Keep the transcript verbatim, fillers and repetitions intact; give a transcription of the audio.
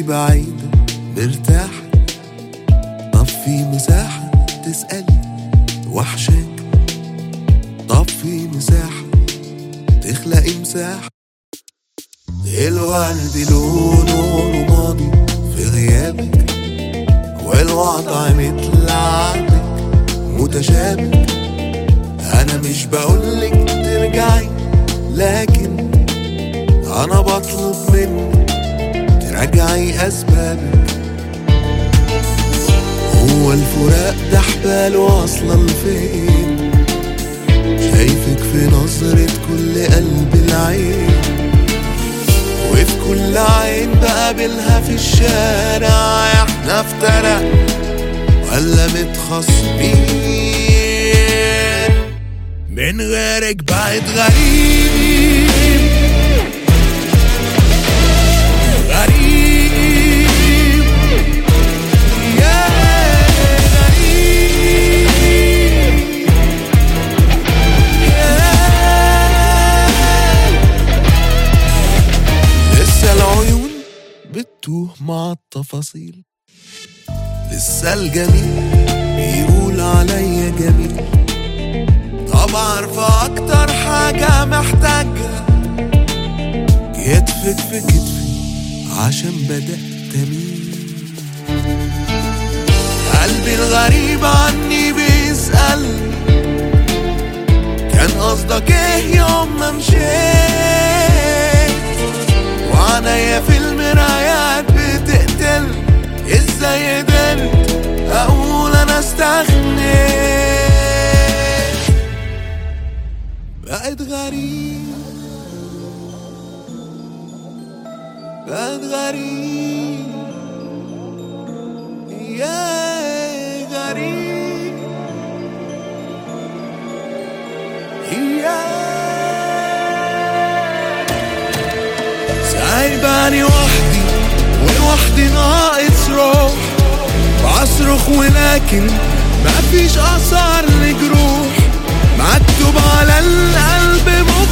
بعيدة مرتاحة، طب في مساحة تسألي وحشاك، طب في مساحة تخلقي مساحة. الورد لونه رمادي في غيابك، والوضع مثل عادك متشابك. انا مش بقولك ترجعي، لكن انا بطلب منك ترجعي اسبابك. هو الفراق ده حبال واصلة لفين؟ شايفك في نظرة كل قلب العين، وفي كل عين بقابلها في الشارع. احنا افترق ولا متخصمين؟ من غيرك بقيت غريب غريب يا غريب يا. لسه العيون بتتوه مع التفاصيل، لسه الجميل بيقول عليا جميل. طب عارفة أكتر حاجة محتاجها، كتفك في كتفي عشان بدأت أميل. قلبي الغريب عني بيسألني كان قصدك ايه يوم ما مشيت، وعنايا في المرايات بتقتل. ازاي قدرت اقول انا استغنيت؟ بقيت غريب بقيت غريب يا غريب يا. سايباني وحدي ولوحدي ناقص روح، بعصرخ ولكن مفيش اثار لجروح، مكتوب على القلب